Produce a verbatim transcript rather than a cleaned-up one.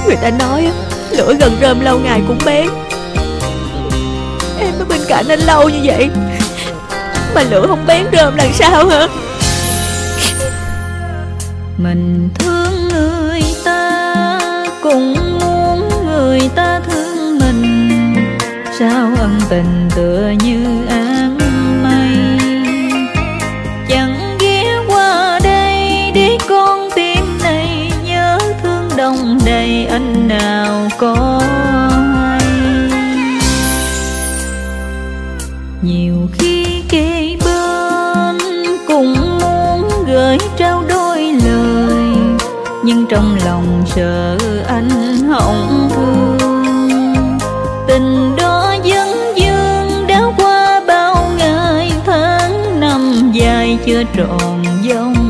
Người ta nói á, lửa gần rơm lâu ngày cũng bén. Em ở bên cạnh anh lâu như vậy mà lửa không bén rơm làm sao hả? Mình thương người ta cũng muốn người ta thương mình, sao ân tình tựa như áng mây. Chẳng ghé qua đây để con tim này nhớ thương đông đầy, anh nào có hay. Nhiều khi kề bên cũng muốn gửi trao đôi lời, nhưng trong lòng sợ anh hỏng thương. Tình đó vẫn vương đã qua bao ngày tháng năm dài chưa tròn vòng